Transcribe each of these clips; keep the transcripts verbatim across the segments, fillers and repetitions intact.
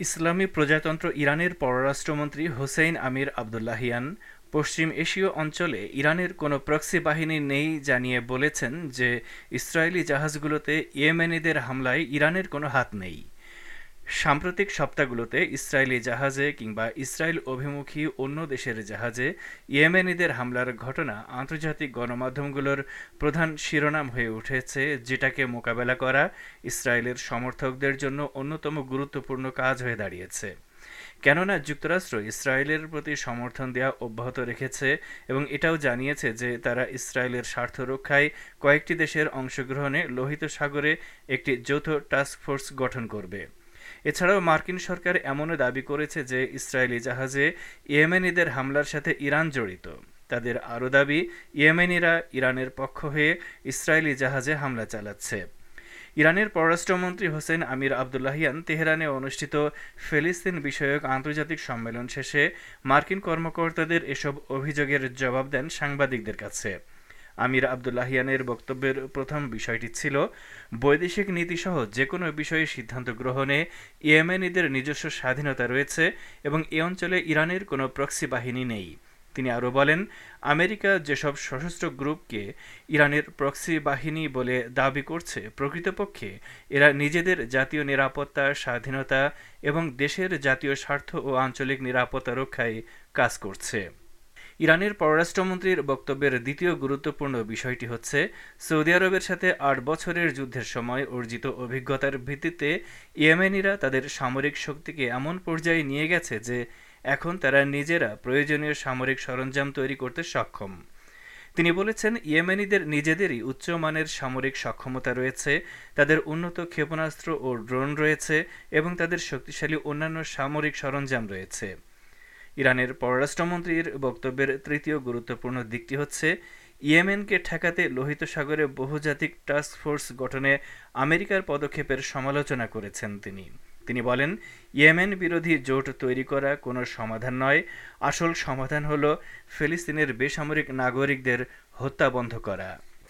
ইসলামী প্রজাতন্ত্র ইরানের পররাষ্ট্রমন্ত্রী হোসেইন আমির আবদুল্লাহিয়ান পশ্চিম এশীয় অঞ্চলে ইরানের কোনো প্রক্সি বাহিনী নেই জানিয়ে বলেছেন যে ইসরায়েলি জাহাজগুলোতে ইয়েমেনিদের হামলায় ইরানের কোনো হাত নেই। সাম্প্রতিক সপ্তাহগুলোতে ইসরায়েলি জাহাজে কিংবা ইসরায়েল অভিমুখী অন্য দেশের জাহাজে ইয়েমেনিদের হামলার ঘটনা আন্তর্জাতিক গণমাধ্যমগুলোর প্রধান শিরোনাম হয়ে উঠেছে, যেটাকে মোকাবেলা করা ইসরায়েলের সমর্থকদের জন্য অন্যতম গুরুত্বপূর্ণ কাজ হয়ে দাঁড়িয়েছে। কেননা যুক্তরাষ্ট্র ইসরায়েলের প্রতি সমর্থন দেওয়া অব্যাহত রেখেছে এবং এটাও জানিয়েছে যে তারা ইসরায়েলের স্বার্থ রক্ষায় কয়েকটি দেশের অংশগ্রহণে লোহিত সাগরে একটি যৌথ টাস্কফোর্স গঠন করবে। এছাড়াও মার্কিন সরকার এমনও দাবি করেছে যে ইসরায়েলি জাহাজে ইয়েমেনিদের হামলার সাথে ইরান জড়িত। তাদের আরও দাবি, ইয়েমেনিরা ইরানের পক্ষ হয়ে ইসরায়েলি জাহাজে হামলা চালাচ্ছে। ইরানের পররাষ্ট্রমন্ত্রী হোসেন আমির আবদুল্লাহিয়ান তেহরানে অনুষ্ঠিত ফিলিস্তিন বিষয়ক আন্তর্জাতিক সম্মেলন শেষে মার্কিন কর্মকর্তাদের এসব অভিযোগের জবাব দেন সাংবাদিকদের কাছে। আমির আবদুল্লাহিয়ানের বক্তব্যের প্রথম বিষয়টি ছিল বৈদেশিক নীতিসহ যে কোনো বিষয়ে সিদ্ধান্ত গ্রহণে ইয়েমেনিদের নিজস্ব স্বাধীনতা রয়েছে এবং এ অঞ্চলে ইরানের কোনো প্রক্সি বাহিনী নেই। তিনি আরও বলেন, আমেরিকা যেসব সশস্ত্র গ্রুপকে ইরানের প্রক্সি বাহিনী বলে দাবি করছে, প্রকৃতপক্ষে এরা নিজেদের জাতীয় নিরাপত্তা, স্বাধীনতা এবং দেশের জাতীয় স্বার্থ ও আঞ্চলিক নিরাপত্তা রক্ষায় কাজ করছে। ইরানের পররাষ্ট্রমন্ত্রীর বক্তব্যের দ্বিতীয় গুরুত্বপূর্ণ বিষয়টি হচ্ছে, সৌদি আরবের সাথে আট বছরের যুদ্ধের সময় অর্জিত অভিজ্ঞতার ভিত্তিতে ইয়েমেনিরা তাদের সামরিক শক্তিকে এমন পর্যায়ে নিয়ে গেছে যে এখন তারা নিজেরা প্রয়োজনীয় সামরিক সরঞ্জাম তৈরি করতে সক্ষম। তিনি বলেছেন, ইয়েমেনিদের নিজেদেরই উচ্চমানের সামরিক সক্ষমতা রয়েছে, তাদের উন্নত ক্ষেপণাস্ত্র ও ড্রোন রয়েছে এবং তাদের শক্তিশালী অন্যান্য সামরিক সরঞ্জাম রয়েছে। ইরানের পররাষ্ট্রমন্ত্রীর বক্তব্যের তৃতীয় গুরুত্বপূর্ণ দিকটি হচ্ছে, ইয়েমেনকে ঠেকাতে লোহিত সাগরে বহুজাতিক টাস্কফোর্স গঠনে আমেরিকার পদক্ষেপের সমালোচনা করেছেন তিনি। তিনি বলেন, ইয়েমেন বিরোধী জোট তৈরি করা কোনো সমাধান নয়, আসল সমাধান হল ফিলিস্তিনের বেসামরিক নাগরিকদের হত্যা বন্ধ করা।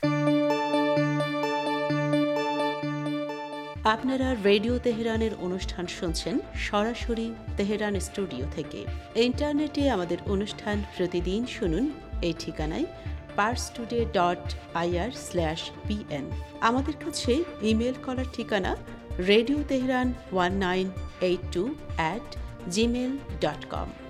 আপনারা রেডিও তেহরানের অনুষ্ঠান শুনছেন সরাসরি তেহরান স্টুডিও থেকে। ইন্টারনেটে আমাদের অনুষ্ঠান প্রতিদিন শুনুন এই ঠিকানায় Pars today dot IR slash PN. আমাদের কাছে ইমেল করার ঠিকানা radio Tehran one nine eight two at Gmail dot com.